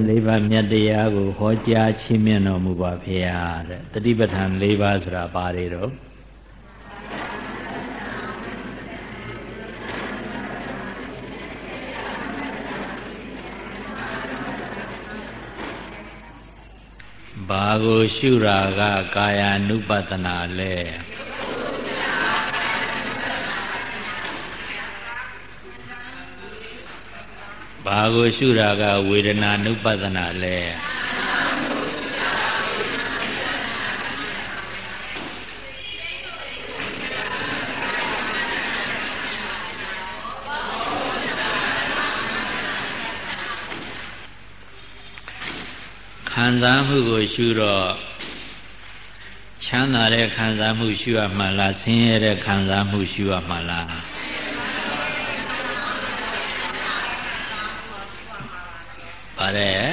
လေးပါးမြတ်တရားကိုဟောကြားချီးမြှင့်တော်မူပါဖေဟာတဲ့တတိပဋ္ဌာန်၄ပါးဆိုတာဘာတွေတော့ဘာကိုရှုရာကကာယ ानु ပတနာလဲဘာကိုရှုရာကဝေဒနာ ानु ပတနာလဲခံစားမှုကိုရှုတော့ချမ်းသာတဲ့ခံစားမှုရှုရမှာလားဆင်းရဲတဲ့ခံစားမှုရှုရမှာလားပါတယ်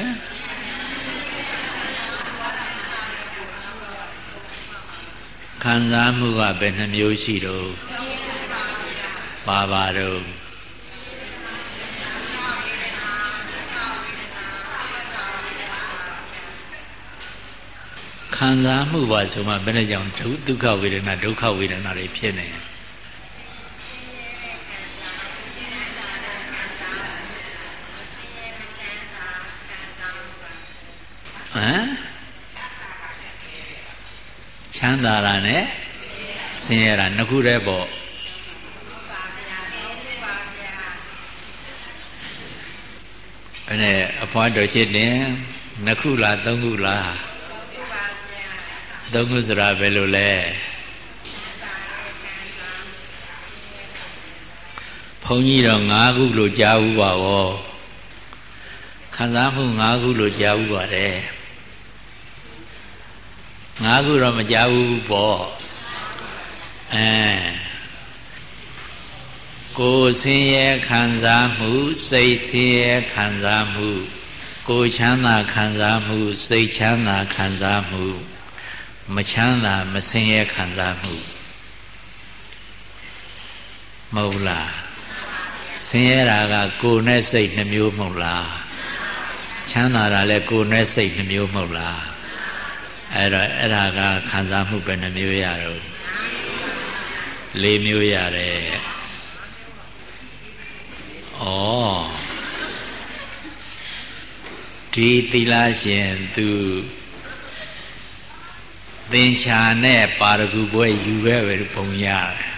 ခံစားမှုကဘယ်နှမျိုးရှိတော့ပါတော့ခံစားမှုပါဆိုမှဘယ်နဲ့ကြောင့်ဒုက္ခဝေဒနာဒုက္ခဝေဒနာတွေဖြစ်နေချမ်းသာတာနဲ့ဆင်းရဲတာနှစ်ခုတည်းပေါ့ဘယ်နဲ့အဖွားတော်ချစ်တင်နှစ်ခုလားသုံးခုလားသုံးခုဆိုတာဘယ်လိုလဲဘုန်းကြီးတော့၅ခုလို့ကြားဘူးပါဘောခံစားမှု၅ခုလို့ကြားဘူးပါတယ်၅ခုတော့မကြားဘူးပေါ့ကိုယ်ဆင်းရဲခံစားမှုစိတ်ဆင်းရဲခံစားမှုကိုယ်ချမ်းသာခံစားမှုစိတ်ချမ်းသာခံစားမှုမချမ်းသာမဆင်းရဲခံစားမှုမဟုတ်လားဆင်းရဲတာကကိုယ်နဲ့စိတ်နှမျိုးမဟုတ်လားချမ်းသာတာလည်းကိုယ်နဲ့စိတ်နှမျိုးမဟုတ်လားအဲ့ဒါကခံစားမှုပဲနှမျိုးရတော့၄မျိုးရတယ်ဩဒီသီလရှင်သူသင်္ချာနဲ့ပါရဂုပွဲယူခဲ့ပဲပုံရတယ်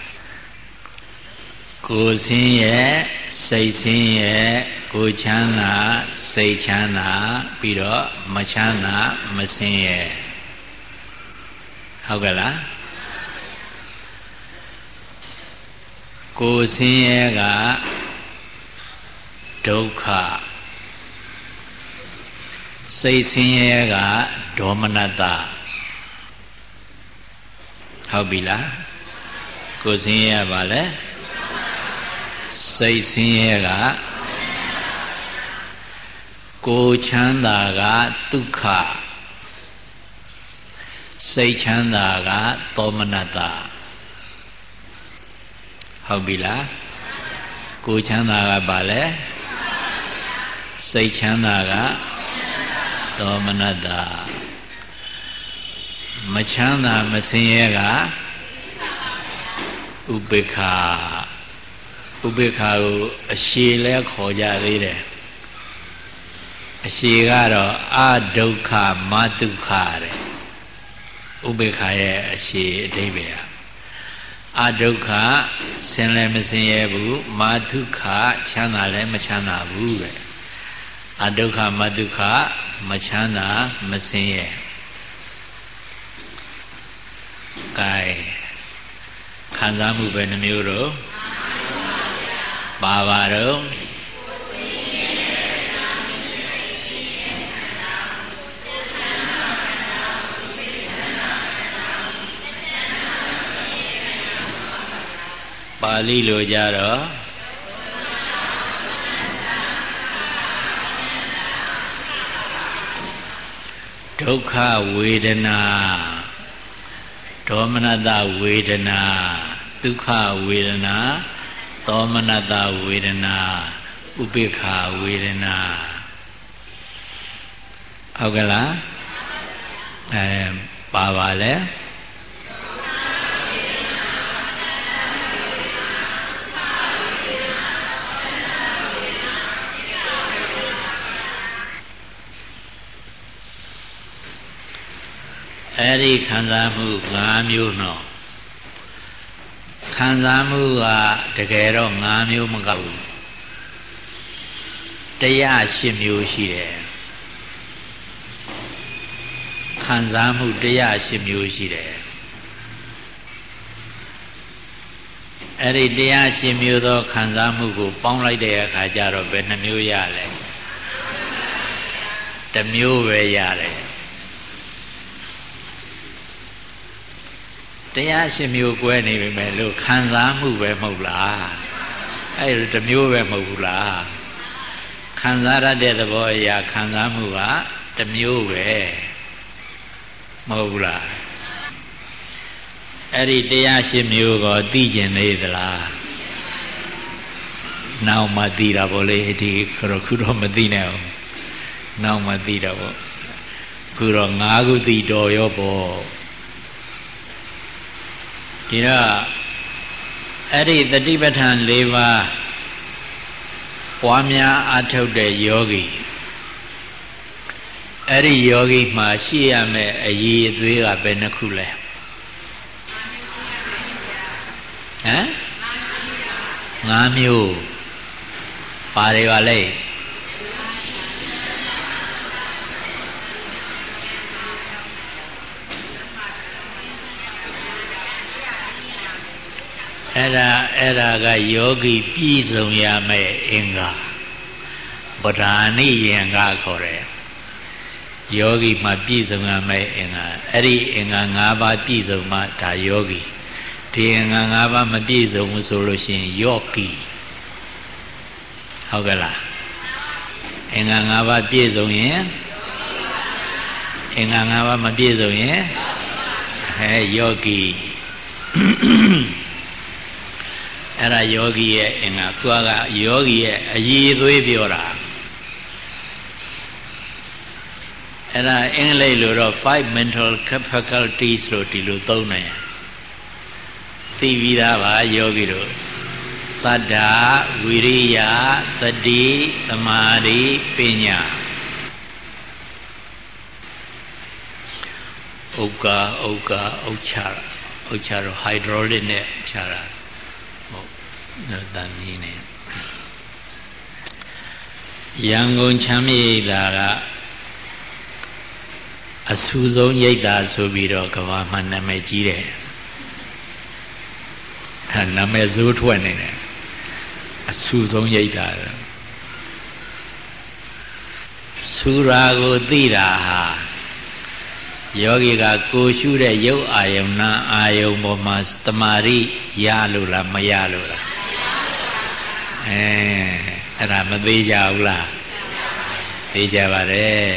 ကိုယ်ဆင်းရဲစိတ်ဆင်းရဲကိုယ်ချမ်းသာစိတ်ချမ်းသာပြီးတော့မချမ်းသာမဆင်းရဲဟုတ်ကဲ့လားကိုယ်ဆင်းရဲကဒုက္ခစိတ်ဆင်းရဲကဒေါမနတဟုတ်ပြီလားကိုယ်ဆင်းရဲပါလေစိတ်ဆင်းရဲကကိုယ်ချမ်းသာကဒုက္ခစိတ်ချမ်းသာကသောမနတဟုတ်ပြီလားကိုယ်ချမ်းသာကပါလေစိတ်ချမ်းသာကသောမနတမချမ်းသာမဆင်းရဲကဥပေက္ခဥပေက္ခကိုအရှိလဲခေါ်ကြသေးတယ်အရှိကတော့အဒုက္ခမဒုက္ခတဲ့ဥပေက္ခရဲ့အရှိအဓိပ္ပာယ်အဒုက္ခဆင်းလဲမဆင်းရဲဘူးမဒုက္ခချမ်းသာလဲမချမ်းသာဘူးတဲ့အဒုက္ခမဒုက္ခမချမ်းသာမဆင်းရဲကဲခံစားမှုပဲနှမျိုးတော့ပါတော့ပါဠိလိုကြတော့ဒုက္ခဝေဒနာဒေါမနတဝေဒနာဒုက္ခဝေဒနာသောမနတဝေဒနာဥပေက္ခဝေဒနာဟုတ်ကလားပါပါလေအဲ့ဒီခံစားမှု5မျိုးနော်ခံစားမှုကတကယ်တော့5မျိုးမကဘူး108မျိုးရှိတယ်ခံစားမှု108မျိုးရှိတယ်အဲ့ဒီ108မျိုးသောခံစားမှုကိုပေါင်းလိုက်တဲ့အခါကျတော့ဘယ်နှမျိုးရလဲတစ်မျိုးပဲရတယ်108မျိုး꿰နေပြီမဲ့လို့ခံစားမှုပဲမဟုတ်လားအဲ့ဒါတစ်မျိုးပဲမဟုတ်ဘူးလားခံစားရတဲ့သဘောအရာခံစားမှုကတစ်မျိုးပဲမဟုတ်ဘူးလားအဲ့ဒီ108မျိုးကိုသိကျင်နေသလားနောက်မှသိတာပေါ့လေဒီခုတော့မသိနဲ့အောင်နောက်မှသိတော့ပေါ့ခုတော့5ခုသိတော်ရောပေါ့ဒီတော့အဲ့ဒီတတိပဋ္ဌာန်၄ပါးပွားများအထုတ်တဲ့ယောဂီအဲ့ဒီယောဂီမှာရှိရမယ့်အရေးအသွေးကဘယ်နှခုလဲဟမ်5မျိုးပါတယ်ပါလေအဲ့ဒါကယောဂီပြည့်စုံရမယ့်အင်္ဂါဗဒာနိယင်္ဂခေါ်တယ်ယောဂီမှာပြည့်စုံရမယ့်အင်္ဂါအဲ့ဒီအင်္ဂါ5ပါးပြည့်စုံမှဒါယောဂီဒီအင်္ဂါ5ပါးမပြည့်စုံဘူးဆိုလို့ရှိရင်ယောဂီဟုတ်ကဲ့လားအင်္ဂါ5ပါးပြည့်စုံရင်အင်္ဂါ5ပါးမပြည့်စုံရင်ယောဂီအဲ့ဒါယောဂီရဲ့အင်္ဂါသူကယောဂီရဲ့အရည်အသွေးပြောတာအဲ့ဒါအင်္ဂလိပ်လိုတော့5 mental faculties လို့ဒီလိုသုံးတယ်သိပြီးသားပါယောဂီတို့သတ္တဝိရိယသတိသမာဓိပညာဥက္ကာဥချတော့ hydraulic နဲ့ချတာဟုတ်တန်ကြီးနေရန်ကုန်ချမ်းမြေသာကအဆူဆုံးရိပ်သာဆိုပြီးတော့ကဘာမှနာမည်ကြီးတယ်ဟာနာမည်ဇိုးထွက်နေတယ်အဆူဆုံးရိပ်သာဆူရာကိုသိတာဟာယောဂီကကိုရှုတဲ့ရုပ်အာယုံနာအာယုံပေါ်မှာတမာရိရလို့လားမရလို့လားအဲ့ဒါမသေးကြဘူးလားသိကြပါတယ်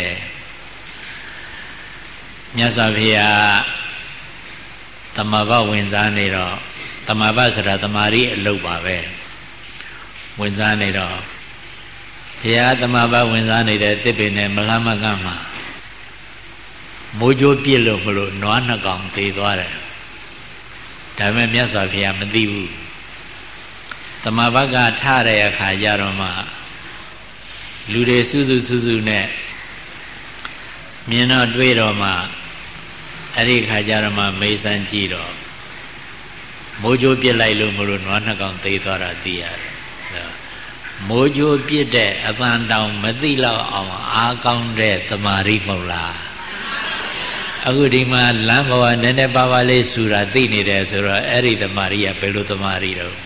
မြတ်စွာဘုရားတမ္မာဘဝင်စားနေတော့တမ္မာဘဆိုတာတမာရိအလုပ်ပါပဲဝင်စားနေတော့ဘုရားတမ္မာဘဝင်စားနေတဲ့တစ်ပင်နဲ့မလှမကမှာမိုးကြိုးပြစ်လို့မလို့နွားနှစ်ကောင်သေသွားတယ်ဒါပေမဲ့မြတ်စွာဘုရားမသိဘူးတမ္မာဘကထတဲ့အခါကျတော့မှလူတွေစုစုနဲ့မြင်တော့တွေ့တော့မှအဲ့ဒီခါကျတော့မှမေးစမ်းကြည့်တော့မိုးကြိုးပြစ်လိုက်လို့မလို့နွားနှစ်ကောင်သေသွားတာသိရတယ်မိုးကြိုးပြစ်တဲ့အသံတောင်မသိတော့အောင်အားကောင်းတဲ့တမာရိမဟုတ်လားအခုဒီမှာလမ်းပေါ်ကနည်းနည်းပါးပါးလေးဆူတာသိနေတယ်ဆိုတော့အဲ့ဒီတမာရိကဘယ်လိုတမာရိတော့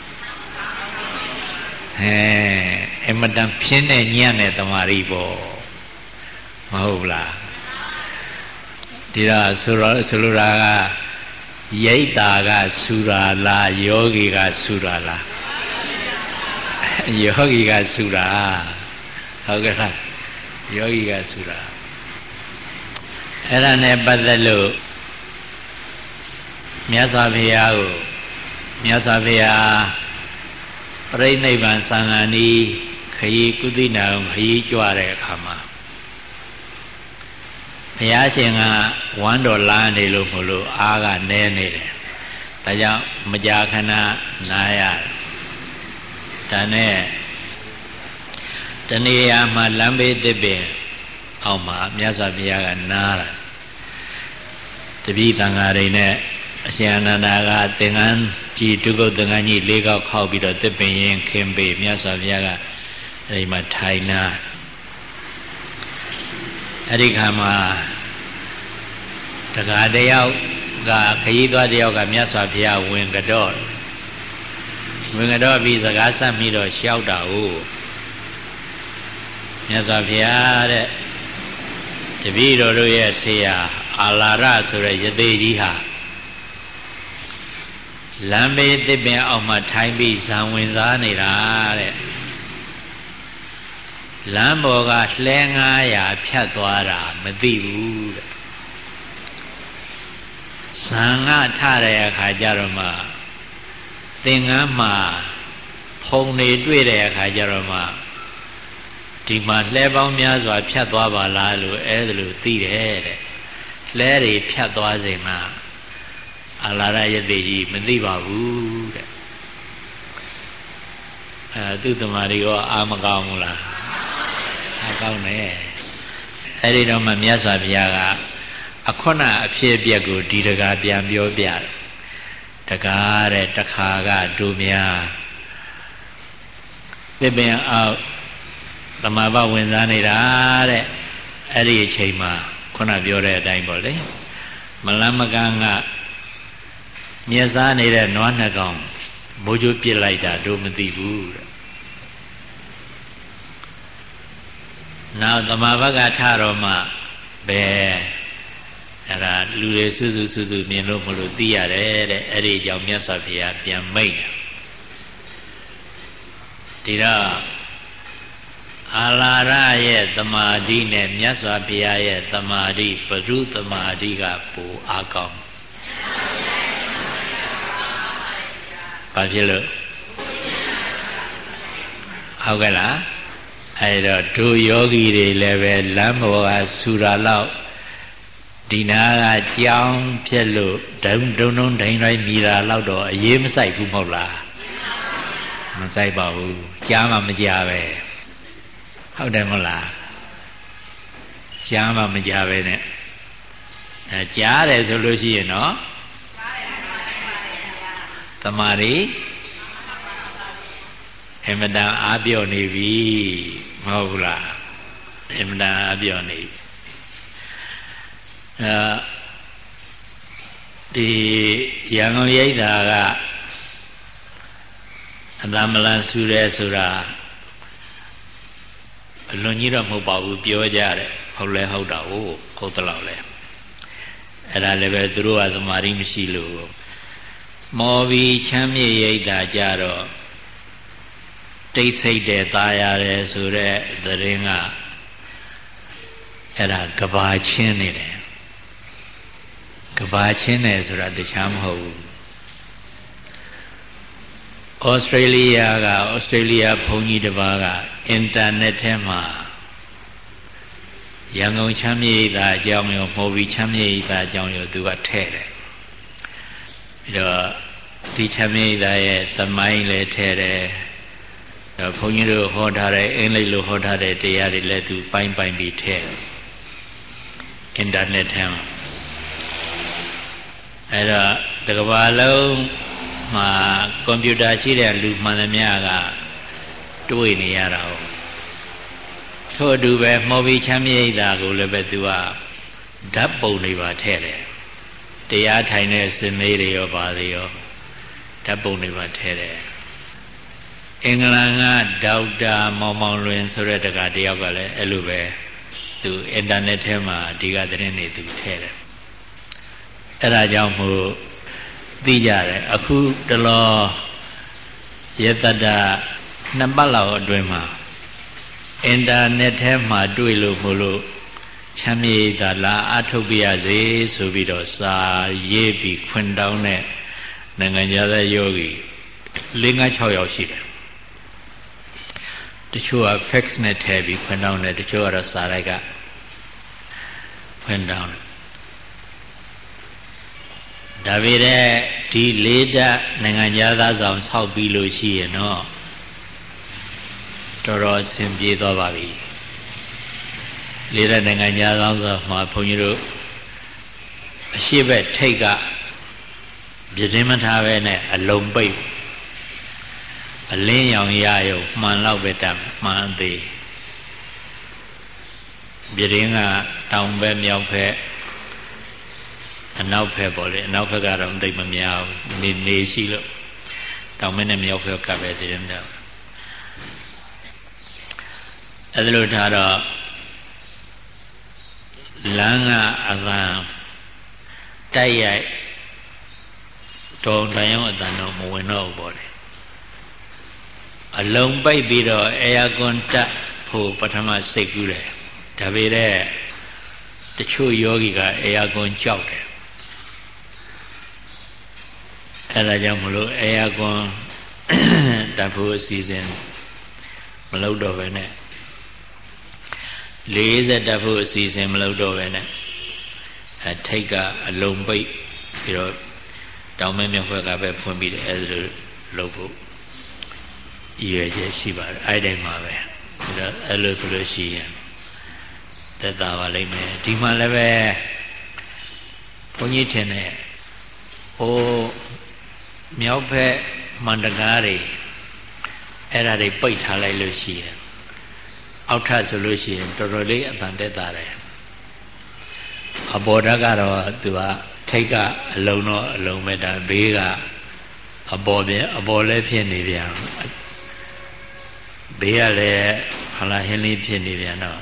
အမတန်ဖြင်းတဲ့ညံ့တဲ့တမာရိပေါ့မဟုတ်လားဒီတော့ဆိုလိုတာကရိတ်တာကဆူတာလားယောဂီကဆူတာလားယောဂီကဆူတာဟုတ်ကဲ့လားယောဂီကဆူတာအဲ့ဒါနဲ့ပတ်သက်လို့မြတ်စွာဘုရားကိုမြတ်စွာဘုရားပြိဋိနိဗ္ဗာန်သံဃာနီးခရီးကုသိနာခရီးကြွတဲ့အခါမှာဘုရားရှင်ကဝမ်းတော်လာနေလို့မလို့အားကနည်းနေတယ်ဒါကြောင့်မကြာခဏနားရတယ်ဒါနဲ့တဏှာမှာလမ်းဘေးသစ်ပင်အောက်မှာမြတ်စွာဘုရားကနားတာတပည့်တန်ဃာတွေနဲ့အရှင်အနန္ဒာကသင်္ကန်းကြီးဒုက္ခသင်္ကန်းကြီး၄ခေါက်ခောက်ပြီးတော့သစ်ပင်ရင်ခင်းပေးမြတ်စွာဘုရားကအဲဒီမှာထိုင်နာအဲ့ဒီခါမှာတက္ကတယောက်ကခရီးသွားတယောက်ကမြတ်စွာဘုရားဝင်ကတော့ပြီးစကားဆက်ပြီးတော့ရှောက်တာဟုတ်မြတ်စွာဘုရားတဲ့တပည့်တော်တို့ရဲ့ဆေးရအာလာရဆိုတဲ့ယသိကြီးဟာလမ်းဘေးသစ်ပင်အောက်မှာထိုင်ပြီးဇံဝင်စားနေတာတဲ့လမ်းပေါ်ကလှဲ900ဖြတ်သွားတာမသိဘူးတဲ့ဇံကထတဲ့အခါကျတော့မှသင်္ကန်းမှာဖုံနေတွေ့တဲ့အခါကျတော့မှဒီမှာလှဲပေါင်းများစွာဖြတ်သွားပါလားလို့အဲ့ဒါလို့သိတယ်တဲ့လှဲတွေဖြတ်သွားစဉ်မှာအလာရယတိကြီးမသိပါဘူးတဲ့သူ့တမာရီရောအာမကောင်းဘူးလားအာကောင်းတယ်အဲ့ဒီတော့မှမြတ်စွာဘုရားကအခွဏအဖြစ်အပျက်ကိုဒီတကားပြန်ပြောပြတယ်တကားတဲ့တခါကတို့များသစ်ပင်အောက်သမာဘဝင်စားနေတာတဲ့အဲ့ဒီအချိန်မှာခုနပြောတဲ့အတိုင်းပေါ့လေမလန်းမကန်းကမြက်စားနေတဲ့နွားနှစ်ကောင်မိုးကြိုးပစ်လိုက်တာတို့မသိဘူးတဲ့နောက်သမာဘကထတော့မှဘယ်အဲ့ဒါလူတွေစုစုမြင်လို့မလို့သိရတယ်တဲ့အဲ့ဒီကြောင့်မြတ်စွာဘုရားပြန်မိတ်ဒီတော့အာလာရရဲ့သမာဓိနဲ့မြတ်စွာဘုရားရဲ့သမာဓိဘုရုသမာဓိကပိုအားကောင်းဘာဖြစ်လို့ဟုတ်ကဲ့လားအဲ့တော့ဒုယောဂီတွေလည်းပဲလမ်းပေါ်ကဆူရာလောက်ဒီနာကကြောင်းဖြစ်လို့ဒုံဒိန်တိုင်းမြည်တာလောက်တော့အရေးမဆိုင်ဘူးမဟုတ်လားမဆိုင်ပါဘူးကြားမှမကြားပဲဟုတ်တယ်မဟုတ်လားကြားမှမကြားပဲနဲ့အဲကြားတယ်ဆိုလို့ရှိရင်တော့သမာဓိအမတန်အားပြော့နေပြီမဟုတ်ဘူးလားအမတန်အားပြော့နေဒီရန်ကုန်ရိပ်သာကအတမလန်ဆူရဲဆိုတာအလွန်ကြီးတော့မဟုတ်ပါဘူးပြောကြတယ်ဟုတ်လဲဟုတ်တာဟုတ်တယ်လို့လဲအဲ့ဒါလည်းပဲသူတို့ကသမာဓိမရှိလို့မော်ပြီးချမ်းမြေရိပ်သာကြတော့တိတ်ဆိတ်တဲ့သားရတယ်ဆိုတဲ့သတင်းကအဲ့ဒါကဘာချင်းနေတယ်ကဘာချင်းတယ်ဆိုတာတခြားမဟုတ်ဘူးဩစတြေးလျဘုန်းကြီးတစ်ပါးကအင်တာနက်ထဲမှာရန်ကုန်ချမ်းမြေရိပ်သာအကြောင်းရောမော်ပြီးချမ်းမြေရိပ်သာအကြောင်းရောသူကထည့်တယ်ပြီးတော့ဒီချမ်းမြေရိပ်သာရဲ့သမိုင်းလည်းထည့်တယ်ဘုန်းကြီးတို့ဟောထားတဲ့အင်္ဂလိပ်လိုဟောထားတဲ့တရားတွေလည်းသူပိုင်းပြီးထည့်အင်တာနက်ထဲမှာအဲ့တော့ဒီကမ္ဘာလုံးမှာကွန်ပျူတာရှိတဲ့လူမှန်သမျှကတွေ့နေရတာဟုတ်ထို့အတူပဲမော်ဘီချမ်းမြေရိပ်သာကိုလည်းပဲသူကဓာတ်ပုံတွေပါထည့်တယ်တရားထိုင်တဲ့စနေတွေရောပါသေးရောဓာတ်ပုံတွေပါထည့်တယ်အင်္ဂလန်ကဒေါက်တာမောင်မောင်လွင်ဆိုတဲ့တက္ကတယောက်ကလည်းအဲ့လိုပဲသူအင်တာနက်ထဲမှာဒီကသတင်းတွေသူထည့်တယ်အဲ့ဒါကြောင့်မို့သိကြတယ်အခုတလောရတ္တ2ပတ်လောက်အတွင်းမှာအင်တာနက်ထဲမှာတွေ့လို့မလို့ချမ်းမြေရိပ်သာလာအထုတ်ပြရစေဆိုပြီးတော့စာရေးပြီးခွင့်တောင်းတဲ့နိုင်ငံသားယောဂီ5-6 ယောက်ရှိတယ်တချို့က fax နဲ့ထည့်ပြီးခွင့်တောင်းတယ်တချို့ကတော့စာရိုက်ကခွင့်တောင်းတယ်ဒါပေမဲ့ဒီလေးဓာတ်နိုင်ငံသားဆောင်ဆောက်ပြီးလို့ရှိရင်တော့တော်တော်အဆင်ပြေသွားပါပြီလေးဓာတ်နိုင်ငံသားဆောင်မှာဘုန်းကြီးတို့အရှိဘက်ထိတ်ကပြတင်းမထားပဲနဲ့အလုံးပိတ်အလင်းရောင်ရရုံမှန်လောက်ပဲတတ်မှန်သေးပြတင်းကတောင်ဘက်မြောက်ဘက်အနောက်ဘက်ပေါ့လေအနောက်ဘက်ကတော့တိတ်မများဘူးနေရှိလို့တောင်ဘက်နဲ့မြောက်ဘက်ကပဲတည်းမြောက်အဲ့ဒါလို့ထားတော့လမ်းကအကံတိုက်ရိုက်တော်တိုင်အောင်အတန်တော့မဝင်တော့ဘူးပေါ့လေအလုံးပိတ်ပြီးတော့အေယာကွန်တက်ဖို့ပထမစိတ်ကူးတယ်ဒါပေမဲ့တချို့ယောဂီကအေယာကွန်ကြောက်တယ်အဲဒါကြောင့်မလို့အေယာကွန်တက်ဖို့အစီအစဉ်မလုပ်တော့ပဲနဲ့40တက်ဖို့အစီအစဉ်မလုပ်တော့ပဲနဲ့ထိတ်ကအလုံးပိတ်ပြီးတော့တောင်မဲမြောက်ဘက်ကပဲဖွင့်ပြီးတယ်အဲဒါလုပ်ဖို့ရွယ်ချက်ရှိပါတယ်အဲ့တိုင်းမှာပဲဒါအဲ့လိုဆိုလို့ရှိရင်သက်သာပါလိမ့်မယ်ဒီမှာလည်းပဲဘုန်းကြီးထင်တယ်ဟိုမြောက်ဘက်မန္တကားတွေအဲ့ဒါတွေပိတ်ထားလိုက်လို့ရှိရင်အောက်ထပ်ဆိုလို့ရှိရင်တော်တော်လေးအတန်သက်သာတယ်အပေါ်ဓာတ်ကတော့သူကထိတ်ကအလုံးတော့အလုံးပဲဒါဘေးကအပေါ်လည်းဖြစ်နေပြန်ဘေးကလည်းဟလာဟင်းလေးဖြစ်နေပြန်တော့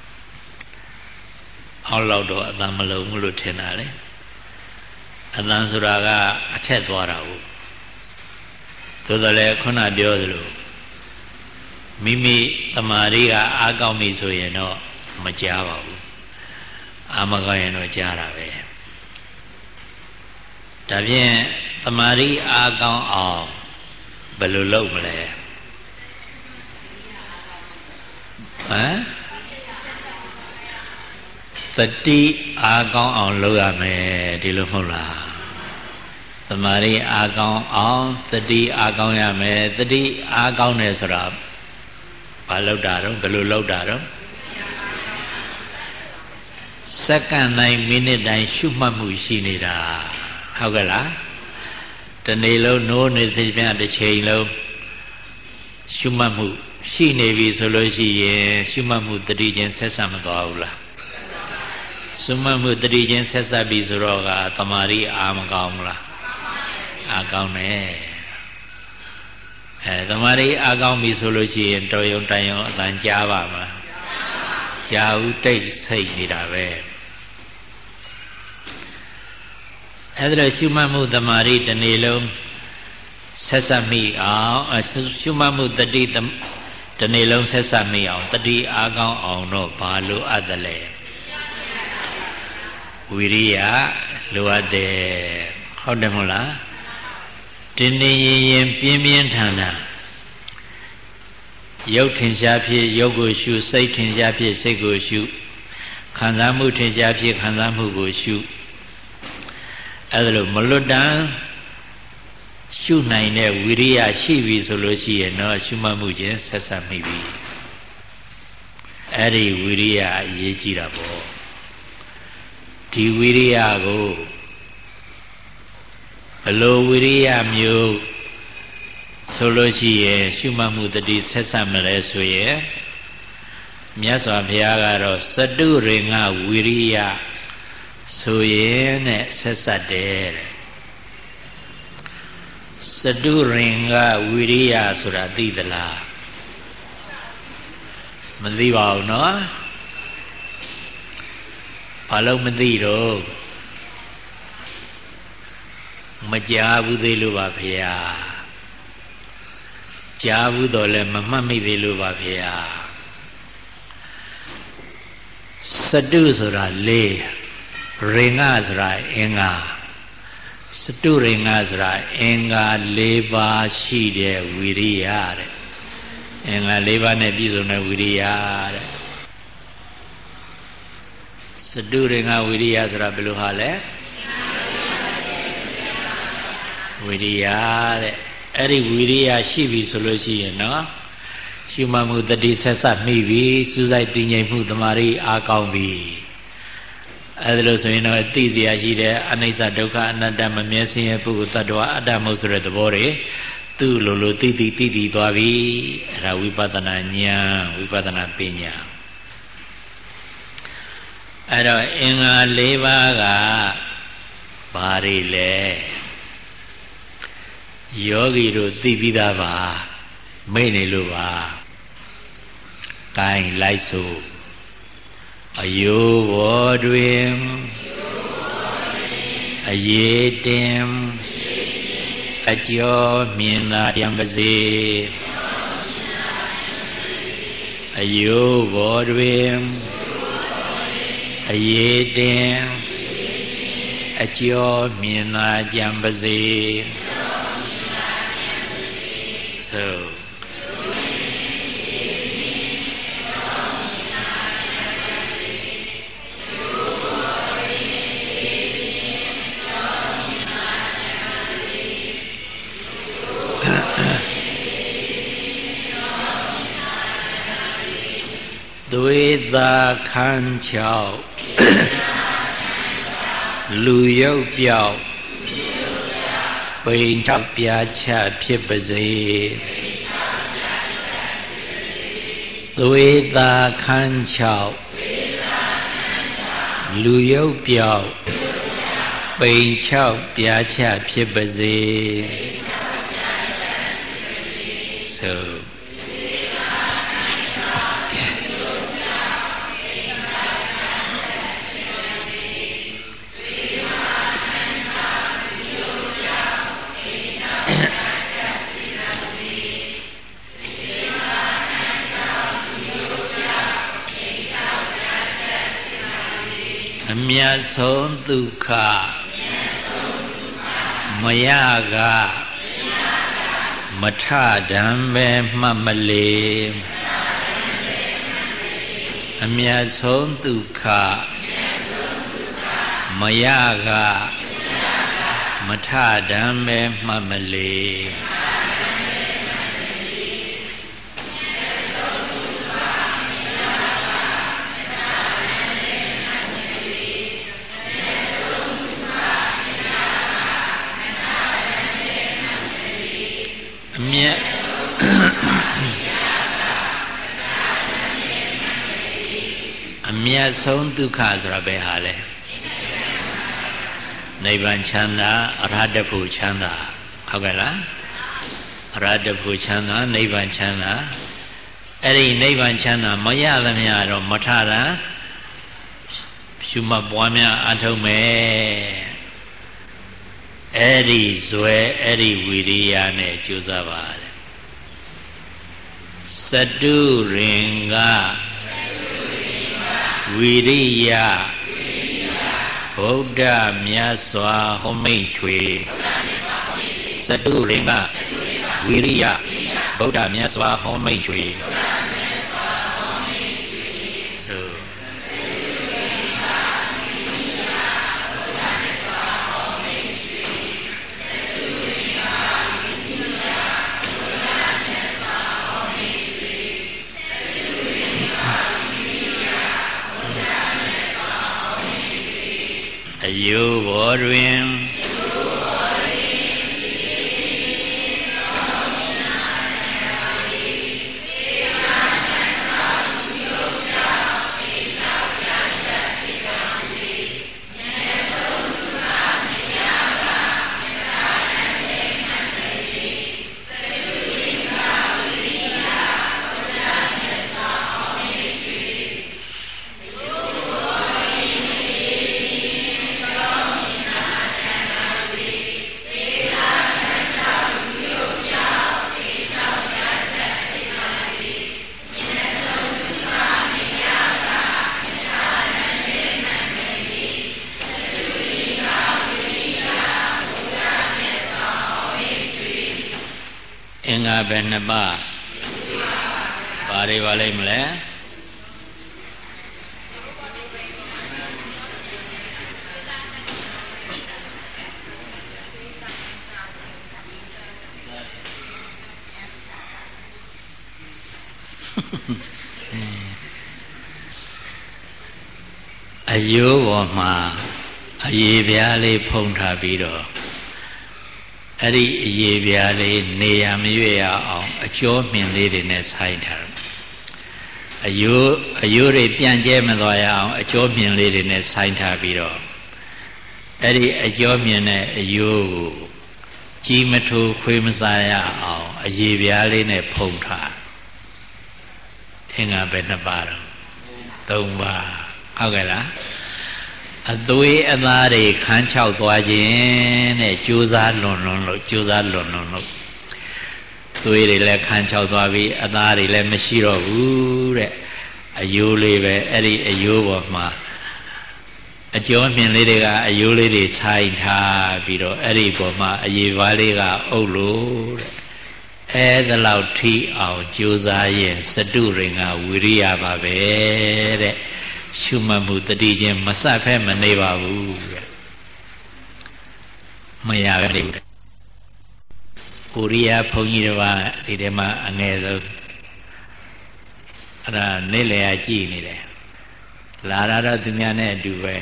အောက်လောက်တော့အတန်မလုံးဘူးလို့ထင်တာလေအတန်ဆိုတာကအထက်သွားတာဟုတ်သို့တော်လည်းခုနပြောသလိုမိမိတမာရီကအားကောင်းပြီဆိုရင်တော့မကြားပါဘူးအာမကောင်းရင်တော့ကြားတာပဲဒါဖြင့်တမာရီအားကောင်းအောင်ဘယ်လိုလုပ်မလဲဟမ်တတိအားကောင်းအောင်လုပ်ရမယ်ဒီလိုမဟုတ်လားတမာရီအားကောင်းအောင်တတိအားကောင်းရမယ်တတိအားကောင်းတယ်ဆိုတာဘာလုပ်တာတော့ဘယ်လိုလုပ်တာတော့စက္ကန့်တိုင်းမိနစ်တိုင်းရှုမှတ်မှုရှိနေတာဟုတ်ကဲ့လားတနေ့လုံးနိုးနေတဲ့ပြန်တစ်ချိန်လုံးရှုမှတ်မှုရှိနေပြီဆိုလို့ရှိရင်ရှုမှတ်မှုတတိချင်းဆက်ဆက်မသွားဘူးလားရှုမှတ်မှုတတိချင်းဆက်ဆက်ပြီဆိုတော့ကတမာရီအားမကောင်းဘူးလားအားကောင်းတယ်တမာရီအားကောင်းပြီဆိုလို့ရှိရင်တော်ယုံတန်ယုံအတန်ကြားပါမလားကြားဦးတိတ်ဆိတ်နေတာပဲအဲ့ဒါရှုမှတ်မှုတမာရီတစ်နေ့လုံးဆက်ဆက်မိအောင်ရှုမှတ်မှုတတိတစ်နေ့လုံးဆက်ဆက်မိအောင်တတိအားကောင်းအောင်တော့ဘာလိုအပ်တယ်လဲဝိရိယလိုအပ်တယ်ဟုတ်တယ်မဟုတ်လားတင်းတင်းရင်ရင်ပြင်းပြင်းထန်ထန်ရုပ်ထင်ရှားဖြစ်ရုပ်ကိုရှုစိတ်ထင်ရှားဖြစ်စိတ်ကိုရှုခံစားမှုထင်ရှားဖြစ်ခံစားမှုကိုရှုအဲ့ဒါလို့မလွတ်တမ်းရှုနိုင်တဲ့ဝိရိယရှိပြီဆိုလို့ရှိရင်တော့ရှုမှတ်မှုချင်းဆက်ဆက်မိပြီအဲ့ဒီဝိရိယအရေးကြီးတာပေါ့ဒီဝိရိယကိုဘလို့ဝိရိယမျိုးဆိုလို့ရှိရင်ရှုမှတ်မှုတတိဆက်ဆက်မလဲဆိုရင်မြတ်စွာဘုရားကတော့စတုရိင္ဂဝိရိယဆိုရင်နဲ့ဆက်ဆက်တယ်တဲ့စတုရိင္ဂဝိရိယဆိုတာသိသလားမသိပါဘူးနော်ဘာလို့မသိတော့မကြားဘူးသေးလို့ပါဗျာကြားဘူးတော့လည်းမမှတ်မိသေးလို့ပါဗျာစတုဆိုတာလေးရိင္ဂဆိုတာအင်္ဂါစတုရိင္ဂဆိုတာအင်္ဂါ၄ပါးရှိတဲ့ဝိရိယတဲ့အင်္ဂါ၄ပါးနဲ့ပြည့်စုံတဲ့ဝိရိယတဲ့ Satu ringa wiriya sura beluhale wiriya de eri wiriya shibi solusi no shuma mu tadi sesa mibi susai tinyai mu tamari akang bi adlo so yin no ati siya shi de anicca dukkha anatta mamya sin ye puggol tattva atta mဟုတ်ဆိုတဲ့သဘောတွေသူ့လိုလိုတိသွားပြီအဲ့ဒါဝိပဿနာဉာဏ်ဝိပဿနာပညာအဲ့တော့အင်္ဂါ၄ပါးကဘာတွေလဲယောဂီတို့သိပြီးသားပါမိတ်နေလို့ပါကိုင်းလိုက်စို့အယိုးဘောတွင်အရေးတင်အကျော်မြင်သာတံပါစေအယိုးဘောတွင်အရေးတင်အကျော်မြင်သာကြံပါစေသို့သွေးသာခန်းချောက်လူရုပ်ပြောက်ပိန်ချောက်ပြာချဖြစ်ပါစေသွေးသာခန်းချောက်လူရုပ်ပြောက်ပိန်ချောက်ပြာချဖြစ်ပါစေသို့အမြတ်ဆုံးဒုက္ခမရကမထဓမ္ပဲမှတ်မလေအမြတ်ဆုံးဒုက္ခမရကမထဓမ္ပဲမှတ်မလေအမြတ်ဆုံးဒုက္ခဆိုတာဘယ်ဟာလဲနိဗ္ဗာန်ချမ်းသာအရဟတဖို့ချမ်းသာဟုတ်ကဲ့လားအရဟတဖို့ချမ်းသာနိဗ္ဗာန်ချမ်းသာအဲ့ဒီနိဗ္ဗာန်ချမ်းသာမရသမျှတော့မထတာရှုမှတ်ပွားများအထုတ်မယ်အဲ့ဒီဇွဲအဲ့ဒီဝိရိယနဲ့ကြိုးစားပါတယ်စတုရင်ကဝိရိယဗုဒ္ဓမြတ်စွာဟောမိတ်ချွေစတုရင်ကဝိရိယဗုဒ္ဓမြတ်စွာဟောမိတ်ချွေအယိုးဘောတွင်အင်္ဂါပဲနှစ်ပါးဘာတွေပါလိမ့်မလဲအယိုးပေါ်မှာအရေပြားလေးဖုံးထားပြီးတော့အဲ့ဒီအရေပြားလေးနေရမရွေ့ရအောင်အကျော်မြင်လေးတွေနဲ့ဆိုင်ထားတယ်အယိုးတွေပြန့်ကျဲမသွားရအောင်အကျော်မြင်လေးတွေနဲ့ဆိုင်ထားပြီးတော့အဲ့ဒီအကျော်မြင်တဲ့အယိုးကိုကြီးမထိုးခွေးမစားရအောင်အရေပြားလေးနဲ့ဖုံးထားအင်္ဂါပဲနှစ်ပါးတော့သုံးပါးဟုတ်ကဲ့လားအသွေးအသားတွေခန်းချောက်သွားခြင်းတဲ့ကြိုးစားလွန်လို့သွေးတွေလည်းခန်းချောက်သွားပြီးအသားတွေလည်းမရှိတော့ဘူးတဲ့အယိုးလေးပဲအဲ့ဒီအယိုးပေါ်မှာအကျော်မြင်လေးတွေကအယိုးလေးတွေဆိုင်ထားပြီးတော့အဲ့ဒီပေါ်မှာအရေပါးလေးကအုပ်လို့တဲ့အဲ့ဒါလောက်ထိအောင်ကြိုးစားရင်စတုရင်ကဝိရိယပါပဲတဲ့ရှုမှတ်မှုတတိချင်းမစဖဲမနေပါဘူးတဲ့မရဘူးတဲ့ကိုရီးယားဘုန်းကြီးတစ်ပါးဒီထဲမှာအငယ်ဆုံးအဲ့ဒါနေလေအကြည့်နေတယ်လာရတော့သူများနဲ့အတူပဲ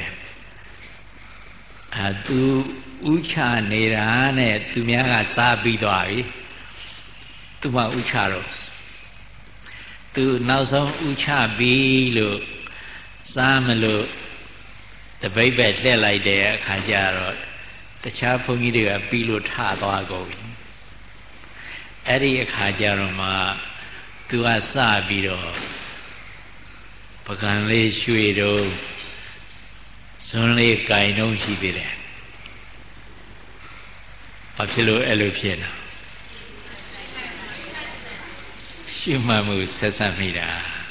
သူဥချနေတာနဲ့သူများကစားပြီးသွားပြီသူမှဥချတော့သူနောက်ဆုံးဥချပြီးလို့စားမလို့တပိတ်ပဲလှည့်လိုက်တဲ့အခါကျတော့တခြားဘုန်းကြီးတွေကပြီးလို့ထသွားကုန်ပြီအဲ့ဒီအခါကျတော့မှသူကစပြီးတော့ပကံလေးရွှေတော့ဇွန်းလေးကင်တော့ရှိသေးတယ်ဘာဖြစ်လို့အဲ့လိုဖြစ်နေရှုမှတ်မှုဆက်ဆက်မိတာ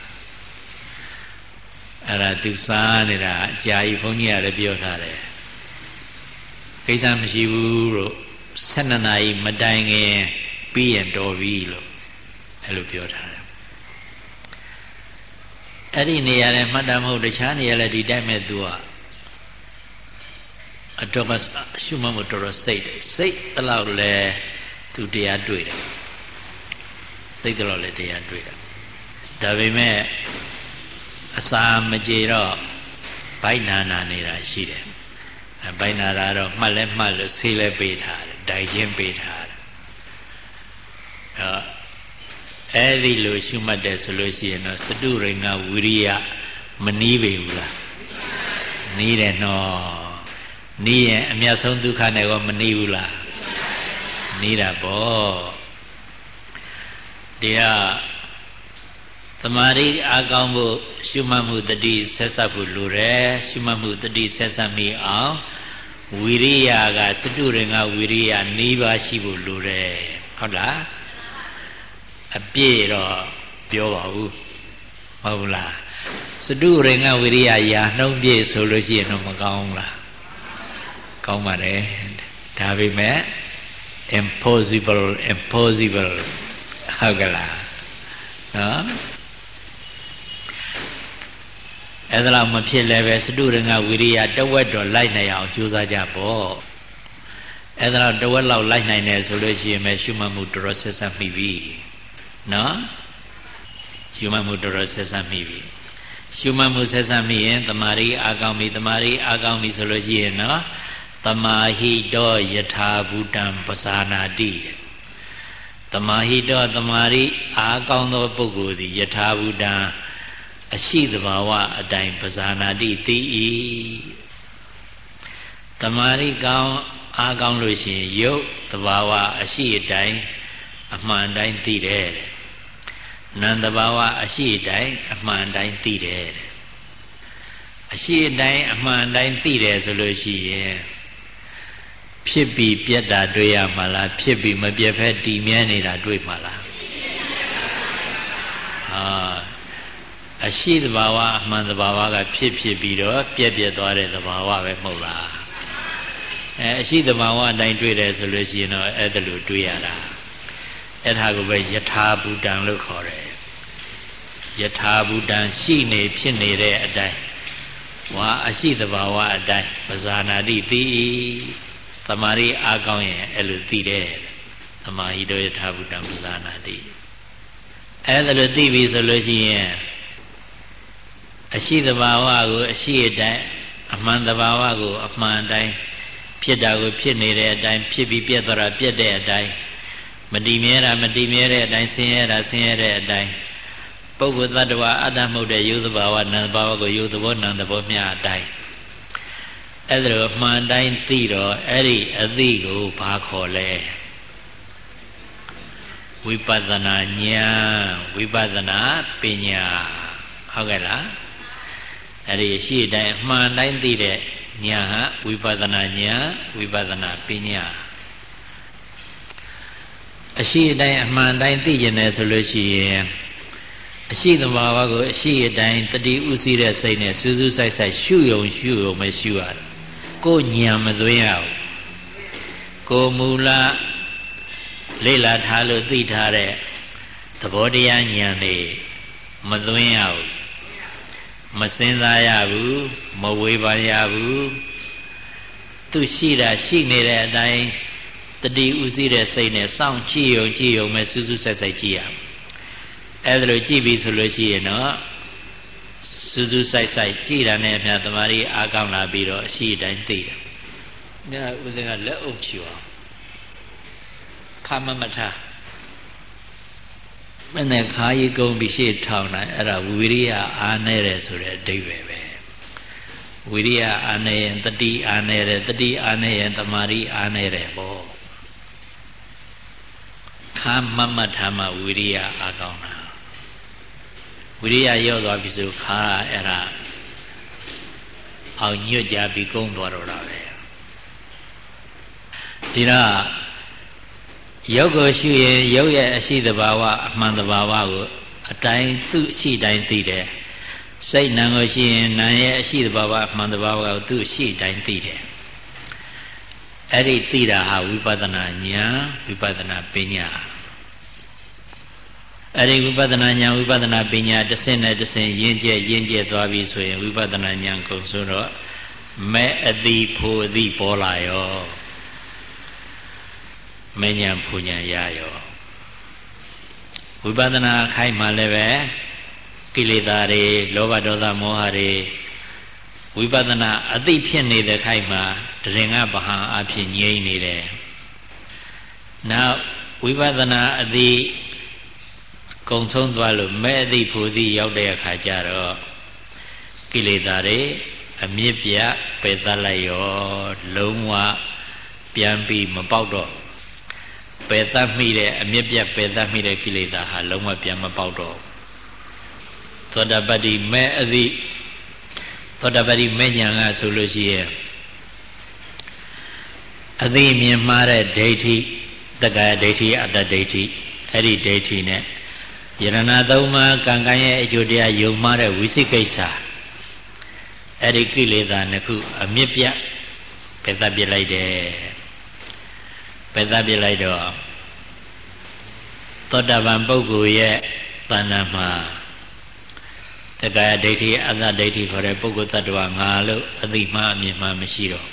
အဲ့ဒါသူစားနေတာအကြာကြီးဘုန်းကြီးကလည်းပြောထားတယ်ကိစ္စမရှိဘူးလို့12နာရီမတိုင်ခင်ပြီးရင်တော်ပြီလို့အဲ့လိုပြောထားတယ်အဲ့ဒီနေရာနဲ့မှတ်တာမဟုတ်တခြားနေရာလည်းဒီတိုင်းမဲ့သူကအတော့ရှုမှတ်မှုတော်တော်စိတ်တလောက်လဲသူတရားတွေ့တယ်စိတ်တလောက်လဲတရားတွေ့တယ်ဒါပေမဲ့အစာမကြေတော့ဗိုက်နာနေတာရှိတယ်ဗိုက်နာတာတော့မှတ်လို့ဆေးလဲပေးထားတယ်ဒိုင်ချင်းပေးထားတယ်အဲ့ဒီလိုရှုမှတ်တယ်ဆိုလို့ရှိရင်တော့စတုရိဏဝိရိယမနီးပေဘူးလားနီးတယ်နော်နီးရင်အမြတ်ဆုံးဒုက္ခနဲ့ကောမနီးဘူးလားနီးတာပေါ့ဒီကသမာဓိအားကောင်းဖို့ရှုမှတ်မှုတတိဆက်ဆက်ဖို့လိုတယ်ရှုမှတ်မှုတတိဆက်ဆက်မိအောင်ဝိရိယကစတုရိဏဝိရိယ၄ပါးရှိဖို့လိုတယ်ဟုတ်လားအပြည့်တော့ပြောပါဘူးဟုတ်လားစတုရိဏဝိရိယယာနှုံးပြည့်ဆိုလို့ရှိရင်တော့မကောင်းဘူးလားကောင်းပါတယ်ဒါပေမဲ့ impossible ဟုတ်ကလားနော်အဲ့ဒါလောက်မဖြစ်လည်းပဲစတုရိဏဝိရိယတဝက်တော့လိုက်နိုင်အောင်ကြိုးစားကြပေါ့အဲ့ဒါလောက်တဝက်လောက်လိုက်နိုင်တယ်ဆိုလို့ရှိရင်ပဲရှုမှတ်မှုတော်တော်ဆက်ဆက်မိပြီနော်ရှုမှတ်မှုတော်တော်ဆက်ဆက်မိပြီရှုမှတ်မှုဆက်ဆက်မိရင်တမာရီအာကောင်းပြီတမာရီအာကောင်းပြီဆိုလို့ရှိရင်နော်တမာဟိတောယထာဘူတံပဇာနာတိတမာဟိတောတမာရီအာကောင်းသောပုဂ္ဂိုလ်သည်ယထာဘူတံအရှိတဘာဝအတိုင်းပဇာနာတိသိ၏တမာရီကောင်းအာကောင်းလို့ရှိရင်ယုတ်တဘာဝအရှိအတိုင်းအမှန်တိုင်းသိတယ်နံတဘာဝအရှိအတိုင်းအမှန်တိုင်းသိတယ်အရှိအတိုင်းအမှန်တိုင်းသိတယ်ဆိုလို့ရှိရင်ဖြစ်ပြီးပြတ်တာတွေ့ရမှာလားဖြစ်ပြီးမပြတ်ဖက်တည်မြဲနေတာတွေ့မှာလားအရှိတဘာဝအမှန်တဘာဝကဖြစ်ပြီးတော့ပြတ်သွားတဲ့တဘာဝပဲမဟုတ်လားအရှိတဘာဝအတိုင်းတွေ့တယ်ဆိုလို့ရှိရင်တော့အဲ့ဒါလိုတွေ့ရတာအဲ့ဒါကိုပဲယထာဘူတံလို့ခေါ်တယ်ယထာဘူတံရှိနေဖြစ်နေတဲ့အတိုင်းဝါအရှိတဘာဝအတိုင်းပဇာနာတိသိသမာဓိအားကောင်းရင်အဲ့လိုသိတယ်သမာဟိတောယထာဘူတံပဇာနာတိအဲ့ဒါလို့သိပြီဆိုလို့ရှိရင်အရှိတဘာဝကိုအရှိအတိုင်းအမှန်တဘာဝကိုအမှန်တိုင်းဖြစ်တာကိုဖြစ်နေတဲ့အတိုင်းဖြစ်ပြီးပြတ်သွားတာပြတ်တဲ့အတိုင်းမတည်မြဲတာမတည်မြဲတဲ့အတိုင်းဆင်းရဲတာဆင်းရဲတဲ့အတိုင်းပုဂ္ဂိုလ်သတ္တဝါအတ္တမှုတဲ့ရုပ်သဘာဝနာမ်သဘာဝကိုရုပ်သဘောနာမ်သဘောမျှအတိုင်းအဲ့ဒါလိုအမှန်တိုင်းသိတော့အဲ့ဒီအသိကိုဘာခေါ်လဲဝိပဿနာဉာဏ်ဝိပဿနာပညာဟုတ်ကဲ့လားအဲ့ဒီရှိတိုင်းအမှန်တိုင်းသိတဲ့ဉာဏ်ဟာဝိပဿနာဉာဏ်ဝိပဿနာပညာအရှိတိုင်းအမှန်တိုင်းသိကျင်တယ်ဆိုလို့ရှိရင်အရှိသဘာဝကိုအရှိအတိုင်းတတိဥသိတဲ့စိတ်နဲ့စူးစူးဆိုင်ဆိုင်ရှုယုံမရှုရတယ်ကိုဉာဏ်မသွင်းရဘူးကိုမူလလေ့လာထားလို့သိထားတဲ့သဘောတရားဉာဏ်တွေမသွင်းရဘူးမစင်စားရဘူးမဝေဖန်ရဘူးသူရှိတာရှိနေတဲ့အတိုင်းတတိဥသိတဲ့စိတ်နဲ့စောင့်ကြည့်ယုံမဲ့စူးစူးဆိုင်ဆိုင်ကြည့်ရအောင်အဲ့ဒါလိုကြည့်ပြီဆိုလို့ရှိရင်တော့စူးစူးဆိုင်ဆိုင်ကြည့်တာနဲ့အမျှတမာရီအားကောင်းလာပြီးတော့အရှိအတိုင်းသိတယ်။ဒါဥစဉ်ကလက်အုပ်ချီအောင်ခါမထားမနဲ့ခါရီကုန်းပြီးရှေ့ထောင်တိုင်းအဲ့ဒါဝိရိယအားနေတယ်ဆိုတဲ့အဓိပ္ပာယ်ပဲဝိရိယအားနေရင်တတိအားနေတယ်တတိအားနေရင်တမာရီအားနေတယ်ပေါ့ခါမထားမှဝိရိယအားကောင်းတာဝိရိယရောက်သွားပြီဆိုခါအဲ့ဒါအောင်ညွတ်ကြပြီးကုန်းသွားတော့တာပဲဒီတော့ရုပ်ကိုရှုရင်ရုပ်ရဲ့အရှိတဘာဝအမှန်တဘာဝကိုအတိုင်းသူ့ရှိတိုင်းသိတယ်စိတ်နာကိုရှုရင်နာရဲ့အရှိတဘာဝအမှန်တဘာဝကိုသူ့ရှိတိုင်းသိတယ်အဲ့ဒီသိတာဟာဝိပဿနာဉာဏ်ဝိပဿနာပညာအဲ့ဒီဝိပဿနာဉာဏ်ဝိပဿနာပညာတစ်ဆင့်နဲ့တစ်ဆင့်ရင့်ကျက်သွားပြီဆိုရင်ဝိပဿနာဉာဏ်ကိုဆိုတော့မဲ့အတိဖို့အတိပေါ်လာရောမဲ့ဉာဏ်ဖို့ဉာဏ်ရရောဝိပဿနာခိုင်းမှလည်းပဲကိလေသာတွေလောဘဒေါသမောဟတွေဝိပဿနာအတိဖြစ်နေတဲ့ခိုင်းမှတရင်ကဗဟံအဖြစ်ငြိမ့်နေတယ်နောက်ဝိပဿနာအတိကုံဆုံးသွားလို့မဲ့အတိဖို့အတိရောက်တဲ့အခါကျတော့ကိလေသာတွေအမြင့်ပြပယ်သလိုက်ရောလုံးဝပြန်ပြီးမပေါက်တော့ပယ်သမိတဲ့အမြင့်ပြပယ်သမိတဲ့ကိလေသာဟာလုံးဝပြန်မပေါက်တော့သောတပတ္တိမဲ့အတိသောတပတ္တိမဲ့ဉာဏ်ကဆိုလို့ရှိရင်အသိမြင်မှားတဲ့ဒိဋ္ဌိတက္ကရာဒိဋ္ဌိအတ္တဒိဋ္ဌိအဲ့ဒီဒိဋ္ဌိနဲ့ယရဏသုံးပါးကံကံရဲ့အကျိုးတရားယုံမှားတဲ့ဝိသိကိစ္စအဲ့ဒီကိလေသာနှစ်ခုအမြင့်ပြပယ်သပြစ်လိုက်တယ်ပယ်သပြစ်လိုက်တော့သောတပန်ပုဂ္ဂိုလ်ရဲ့တဏ္ဍာမှာတက္ကရာဒိဋ္ဌိအတ္တဒိဋ္ဌိခေါ်တဲ့ပုဂ္ဂိုလ်တ attva ငါလို့အသိမှအမြင်မှမရှိတော့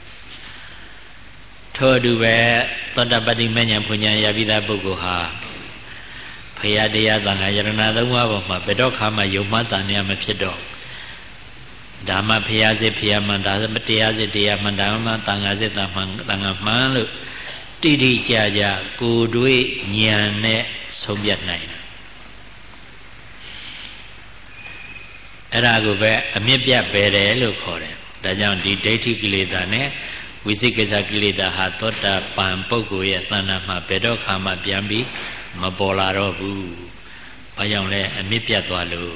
ထို့အတူပဲသောတပတ္တိမဉ္ဇဉ်ဘုံဉာဏ်ရပြီးသားပုဂ္ဂိုလ်ဟာဖရာတရားသံဃာယရဏသုံးပါးပေါ်မှာဘယ်တော့ခါမှယုံမှတန်ရမဖြစ်တော့ဒါမှဖရာစစ်ဖရာမှန်ဒါတရားစစ်တရားမှန်ဒါမှသံဃာစစ်သံဃာမှန်လို့တိတိကျကျကိုယ်တွေ့ဉာဏ်နဲ့ဆုံးဖြတ်နိုင်တယ်အဲ့ဒါကိုပဲအမြင့်ပြပယ်တယ်လို့ခေါ်တယ်ဒါကြောင့်ဒီဒိဋ္ဌိကိလေသာနဲ့ဝိသိကိစ္စကိလေသာဟာသောတာပန်ပုဂ္ဂိုလ်ရဲ့သဏ္ဍာန်မှာဘယ်တော့ခါမှပြန်ပြီးမပေါ်လာတော့ဘူး။ဘာကြောင့်လဲအမြင့်ပြတ်သွားလို့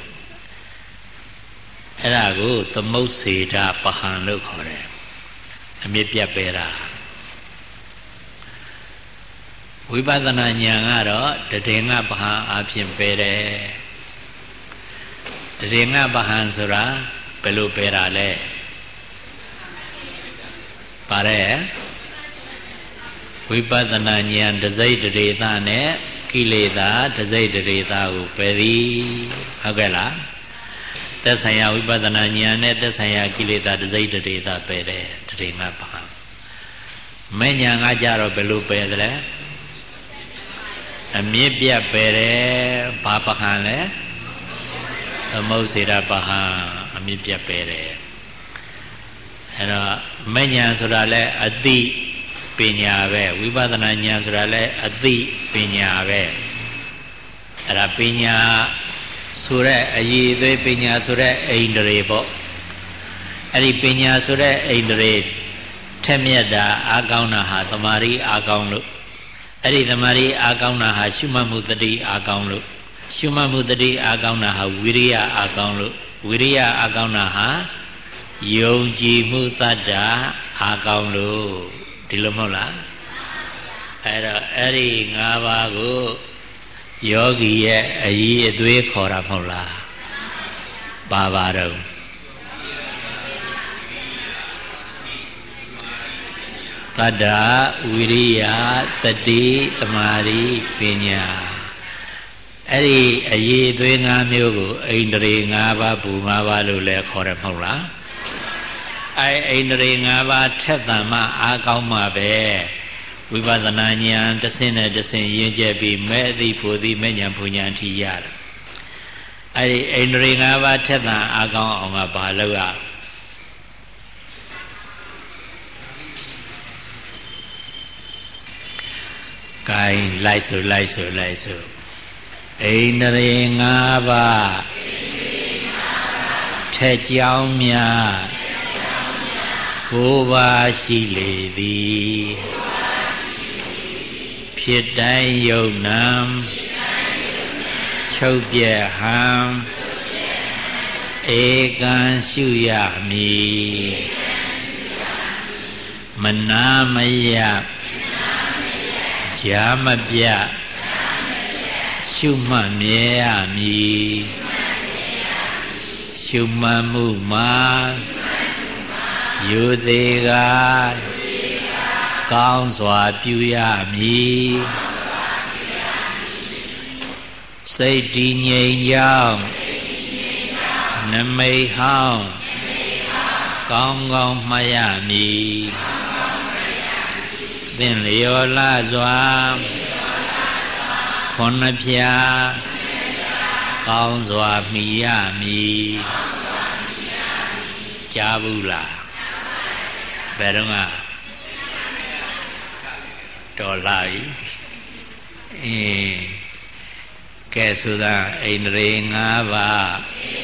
အဲ့ဒါကိုသမုတ်စေတပဟံလို့ခေါ်တယ်။အမြင့်ပြတ်ပဲတာဝိပဿနာဉာဏ်ကတော့တထေငပဟံအဖြစ်ပဲတယ်။တထေငပဟံဆိုတာဘယ်လိုပဲတာလဲ။ပါတယ်ဝိပဿနာဉာဏ်တစိတ်တရေသနဲ့ကိလေသာတစိတ်တရေသကိုပယ်သည်ဟုတ်ကဲ့လားသက်ဆိုင်ရာဝိပဿနာဉာဏ်နဲ့သက်ဆိုင်ရာကိလေသာတစိတ်တရေသပယ်တယ်တရေငါပါမဲ့ဉာဏ်ကကြတော့ဘယ်လိုပယ်သလဲအမြင့်ပြတ်ပဲတယ်ဘာပဟံလဲသမုတ်စေတပဟံအမြင့်ပြတ်ပဲတယ်အဲ့တော့မဉ္ဇဉ်ဆိုတာလဲအသိပညာပဲဝိပဿနာဉာဏ်ဆိုတာလဲအသိပညာပဲအဲ့ဒါပညာဆိုတဲ့အရေးအသွေးပညာဆိုတဲ့အိန္ဒြေပေါ့အဲ့ဒီပညာဆိုတဲ့အိန္ဒြေထက်မြက်တာအာကောင်းတာဟာသမာဓိအာကောင်းလို့အဲ့ဒီသမာဓိအာကောင်းတာဟာရှုမှတ်မှုတတိအာကောင်းလို့ရှုမှတ်မှုတတိအာကောင်းတာဟာဝိရိယအာကောင်းလို့ဝိရိယအာကောင်းတာဟာယုံကြည်မှုတတ္တာအာကောင်းလို့ဒီလိုမဟုတ်လားအဲ့တော့အဲ့ဒီ၅ပါးကိုယောဂီရဲ့အရေးအသွေးခေါ်တာမဟုတ်လားပါပါတော့တတ္တာဝိရိယတတိသမာဓိပညာအဲ့ဒီအရေးအသွေး၅မျိုးကိုအိန္ဒြေ၅ပါးဘူ၅ပါးလို့လည်းခေါ်တယ်မဟုတ်လားအိန္ဒြေ၅ပါးထက်သန်မှအားကောင်းမှပဲဝိပဿနာဉာဏ်တစ်ဆင့်နဲ့တစ်ဆင့်ရင့်ကျက်ပြီးမဲ့အသိဖို့သိမဲ့ဉာဏ်ဘုံဉာဏ်ထိရတယ်အဲ့ဒီအိန္ဒြေ၅ပါးထက်သန်အားကောင်းအောင်ကဘာလို့ရဂိုင်းလိုက်ဆိုအိန္ဒြေ၅ပါးထက်ကြောင်းများကိုးပါးရှိလေသည်ဖြစ်တိုင်းယုံနံချုပ်ပြဲဟံဧကံရှုရမည်မနာမယဈာမပြရှုမှတ်မြဲရမည်ရှုမှတ်မှုမှာယူသေးကကောင်းစွာပြုရမည်စိတ်တည်ငြိမ်ကြောင်းနမိတ်ဟောင်းကောင်းကောင်းမှတ်ရမည်သင်လျော်လာစွာခွန်နှဖျားကောင်းစွာမိရမည်ကြားဘူးလားဘယ်တော့မှတော်လာပြီကဲဆိုတာအိန္ဒြေ၅ပါး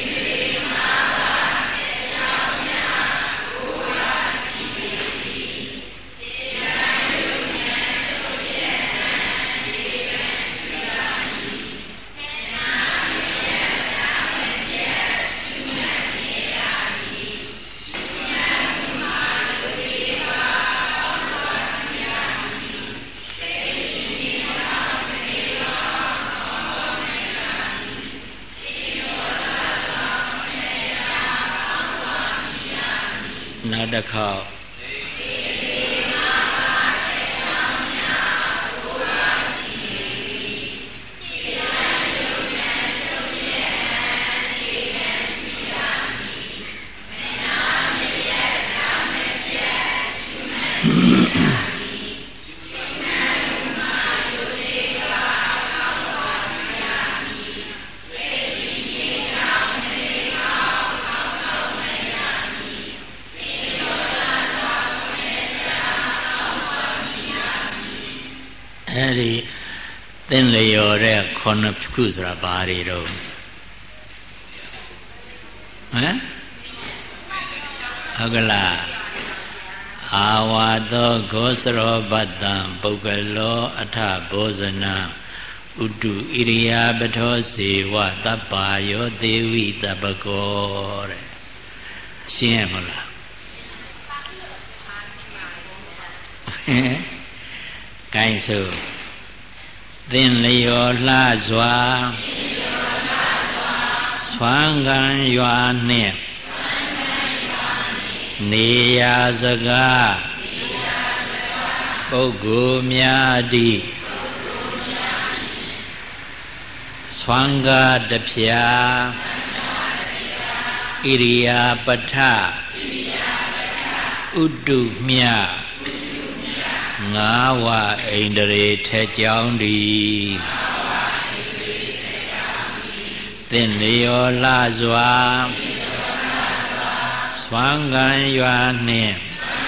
နောက်တစ်ခေါက်အဲ့ဒီသင်လျော်တဲ့ခုနှစ်ခုဆိုတာဘာတွေတော့ဟမ်ဟုတ်ကလားအာဝါသောဂောစရောပတ္တံပုဂ္ဂလောအထဘောဇနံဥတုဣရိယာပထောစေဝတပ္ပါယောသေဝိတပ္ပကောတဲ့ရှင်းရမလားကိုင်းဆိုသင်လျော်လှစွာဆွမ်းခံရွာနှင့်နေရာစကားပုဂ္ဂိုလ်များသည်ဆွမ်းကားတဖြာဣရိယာပထဥတုမြငါးဝအိန္ဒြေထဲကြောင်းသည်သင်လျောလှစွာဆွမ်းခံရွာနှင့်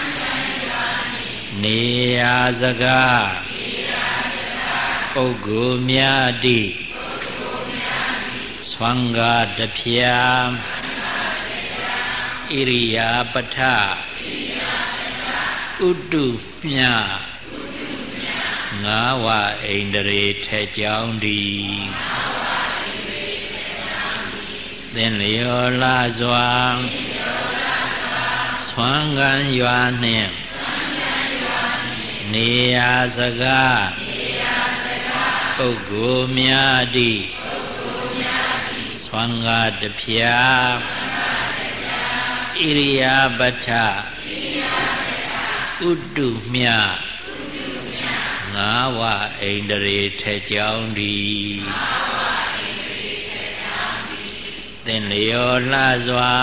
နေရာစကားပုဂ္ဂိုလ်များတိဆွမ်းကားတဖြာဣရိယာပဋ္ဌဥတုမြငါးဝအိန္ဒြေထဲကြောင်းသည်သင်လျောလှစွာဆွမ်းခံရွာနှင့်နေရာစကားပုဂ္ဂိုလ်များတိဆွမ်းကားတဖြာဣရိယာပဋ္ဌဥတုမြငါးဝအိန္ဒြေထဲကြောင်းသည်သင်လျောလှစွာ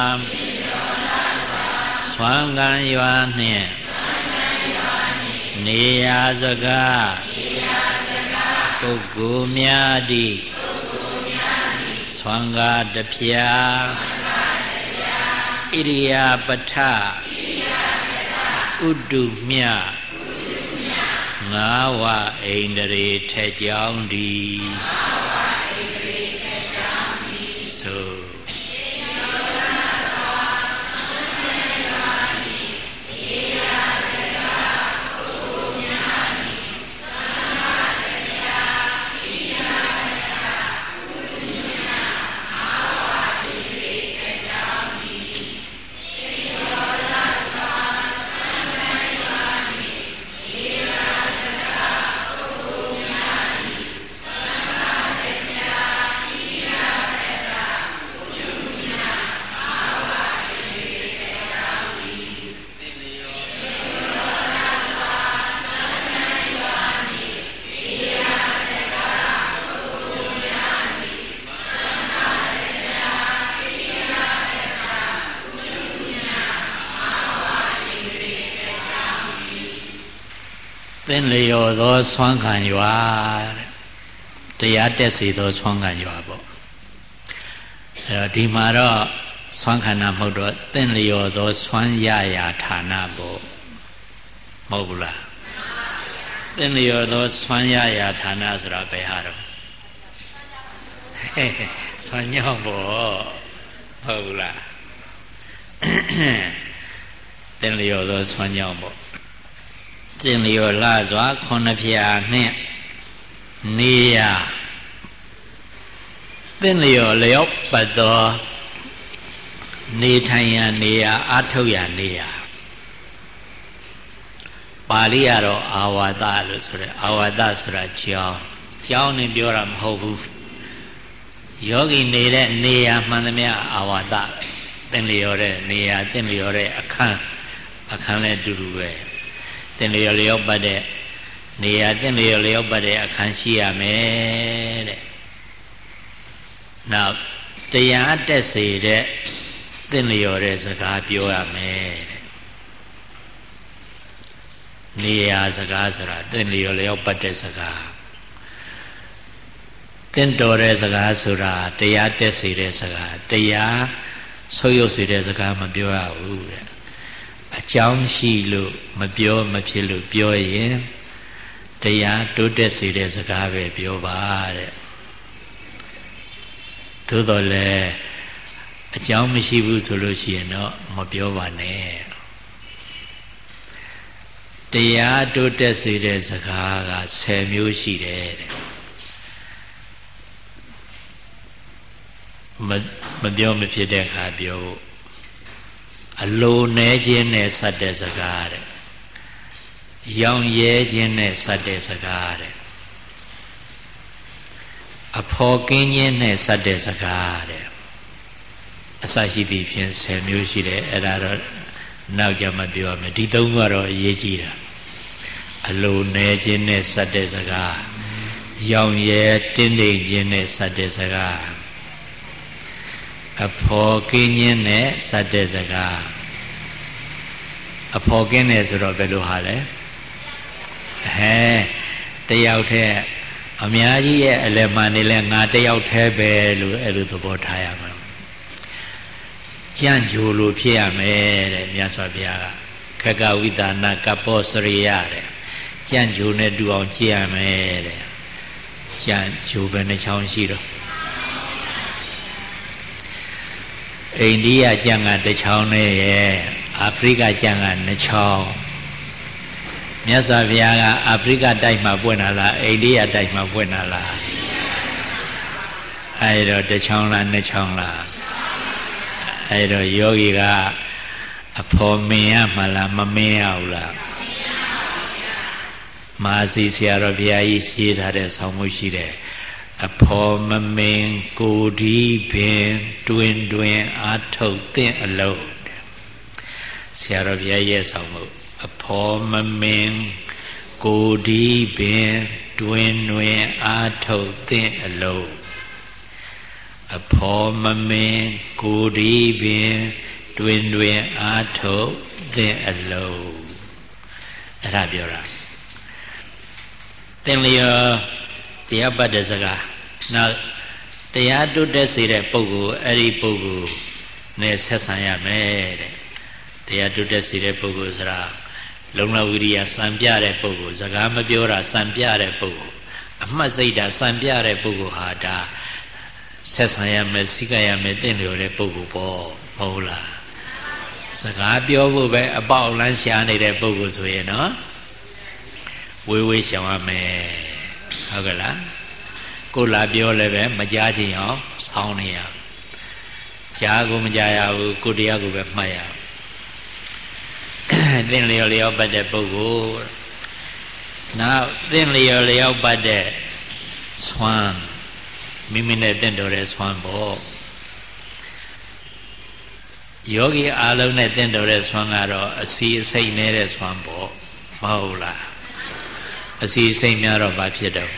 ဆွမ်းခံရွာနှင့်နေရာစကားပုဂ္ဂိုလ်များတိဆွမ်းကားတဖြာဣရိယာပဋ္ဌဥတုမြငါးဝအိန္ဒြေထဲကြောင်းသည်သို့သင်လျောသောဆွမ်းခံရွာတရားတက်စီသောဆွမ်းခံရွာပေါ့အဲတော့ဒီမှာတော့ဆွမ်းခံတာမဟုတ်တော့သင်လျောသောဆွမ်းရရာဌာနပေါ့မဟုတ်ဘူးလားသင်လျောသောဆွမ်းရရာဌာနဆိုတာဘယ်ဟာတော့ဆွမ်းညောင်းပေါ့ဟုတ်ဘူးလားသင်လျောသောဆွမ်းညောင်းပေါ့သင်လျောလှစွာခုနှစ်ဖြာနှင့်နေရာသင်လျောလျော့ပတ်သောနေထိုင်ရာနေရာအာထုတ်ရာနေရာပါဠိကတော့အာဝါဒလို့ဆိုတယ်အာဝါဒဆိုတာကြောင်းနဲ့ပြောတာမဟုတ်ဘူးယောဂီနေတဲ့နေရာမှန်သမျှအာဝါဒသင်လျောတဲ့နေရာသင်လျောတဲ့အခန်းလည်းအတူတူပဲသင်လျောလျောပတ်တဲ့နေရာသင်လျောလျောပတ်တဲ့အခန်းရှိရမယ်တဲ့နောက်တရားတက်စေတဲ့သင်လျောတဲ့စကားပြောရမယ်တဲ့နေရာစကားဆိုတာသင်လျောလျောပတ်တဲ့စကားသင်တော်တဲ့စကားဆိုတာတရားတက်စေတဲ့စကားတရားဆုပ်ယုပ်စေတဲ့စကားမပြောရဘူးတဲ့အကြောင်းရှိလို့မပြောမဖြစ်လို့ပြောရင်တရားတိုးတက်စေတဲ့စကားပဲပြောပါတဲ့သို့တော်လည်းအကြောင်းမရှိဘူးဆိုလို့ရှိရင်တော့မပြောပါနဲ့တရားတိုးတက်စေတဲ့စကားက10မျိုးရှိတယ်တဲ့မပြောမဖြစ်တဲ့အခါပြောဖို့အလိုနဲခြင်းနဲ့စတဲ့စကားတဲ့ရောင်ရဲခြင်းနဲ့စတဲ့စကားတဲ့အဖော်ကင်းခြင်းနဲ့စတဲ့စကားတဲ့အစရှိသည့်ဖြင့်10မျိုးရှိတယ်အဲ့ဒါတော့နောက်ကြမှပြောရမယ်ဒီသုံးခုကတော့အရေးကြီးတာအလိုနဲခြင်းနဲ့စတဲ့စကားရောင်ရဲတင်းတိမ်ခြင်းနဲ့စတဲ့စကားအဖော်ကင်းခြင်းနဲ့စတဲ့စကားအဖော်ကင်းတယ်ဆိုတော့ဘယ်လိုဟာလဲတယောက်တည်းအများကြီးရဲ့အလယ်မှာနေလဲငါတယောက်တည်းပဲလို့အဲ့လိုသဘောထားရမှာကြံ့ကြိုလို့ဖြစ်ရမယ်တဲ့မြတ်စွာဘုရားကခက္ကဝိသနာကပ္ပောစရိယတဲ့ကြံ့ကြိုနဲ့တူအောင်ကြည့်ရမယ်တဲ့ကြံ့ကြိုပဲနှချောင်းရှိတော့အိန္ဒိယကြံ့ကတစ်ချောင်းနဲ့ရဲ့အာဖရိကကြံ့ကနှစ်ချောင်းမြတ်စွာဘုရားကအာဖရိကတိုက်မှာပွင့်လာလားအိန္ဒိယတိုက်မှာပွင့်လာလားအဲ့တော့တစ်ချောင်းလားနှစ်ချောင်းလားအဲ့တော့ယောဂီကအဖော်မင်ရမှာလားမမင်ရဘူးလားမဟာစီဆရာတော်ဘုရားကြီးရှင်းထားတဲ့ဆောင်းမှုရှိတယ်အဖော်မမင်ကိုဒီပင်တွင်အာထုတ်သင့်အလုံးဆရာတော်ဘုရားရဲ့ဆောင်းမှုအဖော်မမင်ကိုဒီပင်တွင်အာထုတ်သင့်အလုံးအဖော်မမင်ကိုဒီပင်တွင်အာထုတ်သင့်အလုံးအဲ့ဒါပြောတာသင်လျောတရားပတ်တဲ့စကားနောက်တရားတုတ်တဲ့စေတဲ့ပုဂ္ဂိုလ်အဲ့ဒီပုဂ္ဂိုလ်နဲ့ဆက်ဆံရမယ်တဲ့တရားတုတ်တဲ့စေတဲ့ပုဂ္ဂိုလ်ဆိုတာလုံလဝိရိယစံပြတဲ့ပုဂ္ဂိုလ်စကားမပြောတာစံပြတဲ့ပုဂ္ဂိုလ်အမှတ်စိတ်တာစံပြတဲ့ပုဂ္ဂိုလ်ဟာဒါဆက်ဆံရမယ်စိကရမယ်တင့်လျော်တဲ့ပုဂ္ဂိုလ်ပေါ့မဟုတ်လားစကားပြောဖို့ပဲအပေါက်လန်းရှားနေတဲ့ပုဂ္ဂိုလ်ဆိုရင်နော်ဝေးဝေးရှောင်ရမယ်ဟုတ်ကဲ့လားကိုလာပြောလည်းပဲမကြားချင်အောင်ဆောင်းနေရကြားကိုမကြားရဘူးကိုတရားကိုပဲမှတ်ရသင်လျော်လျောက်ပတ်တဲ့ပုဂ္ဂိုလ်နောက်သင်လျော်လျောက်ပတ်တဲ့ဆွမ်းမိမိနဲ့တင့်တော်တဲ့ဆွမ်းပေါ့ယောဂီအားလုံးနဲ့တင့်တော်တဲ့ဆွမ်းကတော့အစီအစိတ်နေတဲ့ဆွမ်းပေါ့မဟုတ်လားအစီအစိတ်များတော့ဘာဖြစ်တော့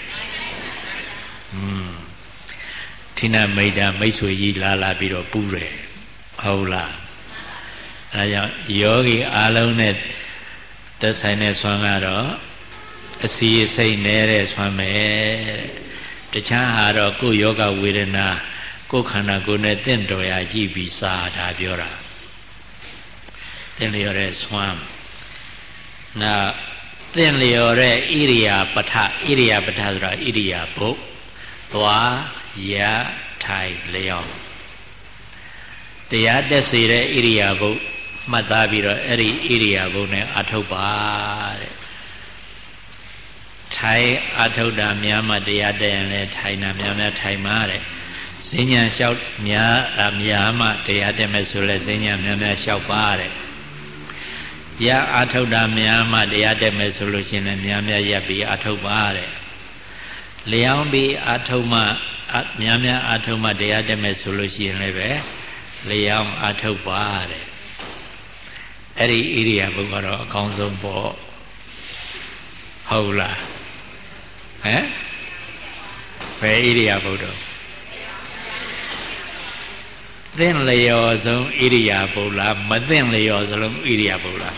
ဌိနမိတ်တာမိတ်ဆွေကြီးလာပြီးတော့ပူးတယ်ဟုတ်လားအဲဒါကြောင့်ယောဂီအားလုံးနဲ့သက်ဆိုင်တဲ့ဆွမ်းကတော့အစီအစိတ်နေတဲ့ဆွမ်းပဲတခြားဟာတော့ကိုယ်ယောဂဝေဒနာကိုယ်ခန္ဓာကိုယ်နဲ့တင့်တော်ရာကြည့်ပြီးစားတာပြောတာတင့်လျော်တဲ့ဆွမ်းနောက်သင်လျော်တဲ့ဣရိယာပဋ္ဌဆိုတာဣရိယာပုတ်သွားရထိုင်လျောက်တရားတက်စေတဲ့ဣရိယာပုတ်မှတ်သားပြီးတော့အဲ့ဒီဣရိယာပုတ်နဲ့အထုတ်ပါတဲ့ထိုင်အထုတ်တာများမှတရားတက်ရင်လည်းထိုင်တာများထိုင်ပါတဲ့ဈဉ္ညာလျှောက်များမှတရားတက်မယ်ဆိုလဲဈဉ္ညာများလျှောက်ပါတဲ့ရအာထုတ်တာများမှတရားတက်မယ်ဆိုလို့ရှိရင်များရပ်ပြီးအာထုတ်ပါတဲ့လျောင်းပြီးအာထုတ်မှများအာထုတ်မှတရားတက်မယ်ဆိုလို့ရှိရင်လည်းပဲလျောင်းအာထုတ်ပါတဲ့အဲ့ဒီဣရိယာပုကတော့အကောင်းဆုံးပေါ့ဟုတ်လားဟမ်ဘယ်ဣရိယာပုတော့သင်လျော်ဆုံးဣရိယာပုလားမသင်လျော်ဆုံးဣရိယာပုလား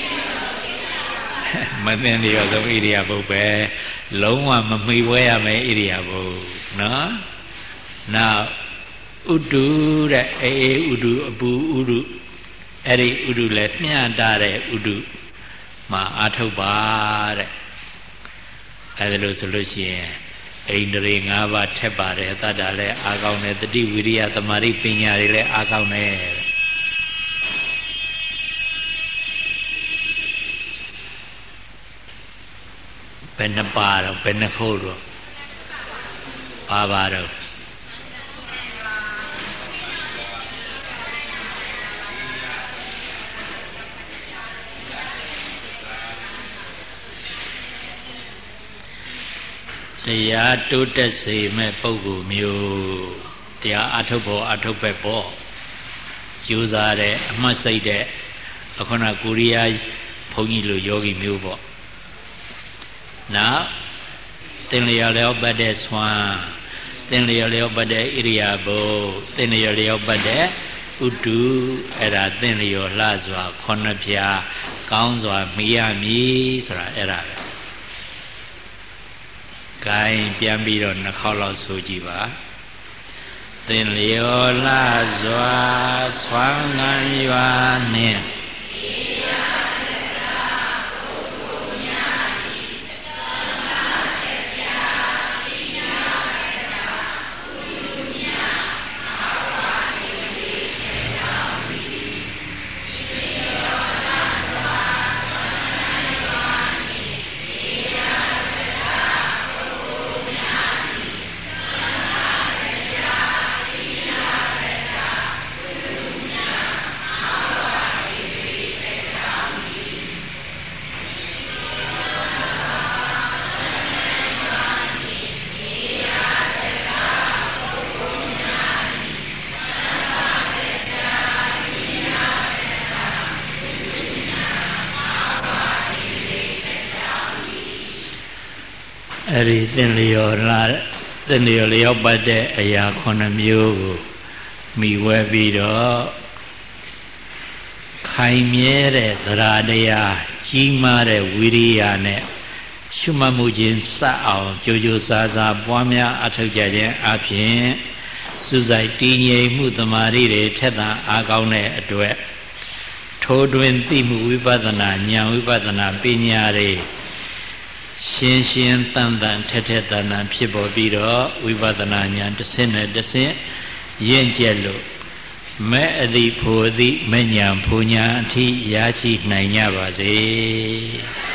မသင်လျော်ဆုံးဣရိယာပုပဲလုံးဝမမှီဝဲရမယ်ဣရိယာပုနော်နောက်ဥတုတဲ့အေးဥတုအပူဥတုအဲ့ဒီဥတုလည်းမျှတတဲ့ဥတုမှာအာထုတ်ပါတဲ့အဲ့ဒါလို့ဆိုလို့ရှိရင်ဣန္ဒြေ၅ပါးထက်ပါတယ်တတ္တလည်းအားကောင်းတယ်တတိဝိရိယသမာဓိပညာတွေလည်းအားကောင်းတယ်ဘယ်နှပါတော့ဘယ်နှခုတော့ပါတော့တရားတိုးတက်စေမဲ့ပုဂ္ဂိုလ်မျိုးတရားအထုတ်ဖို့အထုတ်ပဲပေါ့ကြိုးစားတဲ့အမှတ်စိတ်တဲ့အခုနကိုရီးယားဘုန်းကြီးလိုယောဂီမျိုးပေါ့နောက်သင်လျော်လျောက်ပတ်တဲ့ဆွမ်းသင်လျော်လျောက်ပတ်တဲ့ဣရိယာပုသင်လျော်လျောက်ပတ်တဲ့ဥတုအဲ့ဒါသင်လျော်လှစွာခုနှစ်ဖြာကောင်းစွာမိရမည်ဆိုတာအဲ့ဒါပဲကိုင်းပြန်ပြီးတော့နှစ်ခေါက်လောက်ဆိုကြည့်ပါသင်လျောလာစွာဆွမ်းငံရွာနှင့်အဲ့ဒီသင်လျောလျောပတ်တဲ့အရာ9မျိုးကိုမိဝဲပြီးတော့ခိုင်မြဲတဲ့သရတရားကြီးမားတဲ့ဝိရိယနဲ့ရှုမှတ်မှုချင်းစအောင်ကြိုးကြိုးစားစားပွားများအထောက်ကြခြင်းအပြင်စူးစိုက်တည်ငြိမ်မှုတမာရီတွေထက်သန်အားကောင်းတဲ့အတွက်ထိုးတွင်သိမှုဝိပဿနာဉာဏ်ဝိပဿနာပညာတွေရှင်းရှင်းတန်တန်ထက်ထက်တန်တန်ဖြစ်ပေါ်ပြီးတော့ဝိပဿနာဉာဏ်တစ်ဆင့်နဲ့တစ်ဆင့်ရင့်ကျက်လို့မဲ့အသည့်ဖို့အသည့်မဲ့ဉာဏ်ဖို့ဉာဏ်အထိရရှိနိုင်ကြပါစေ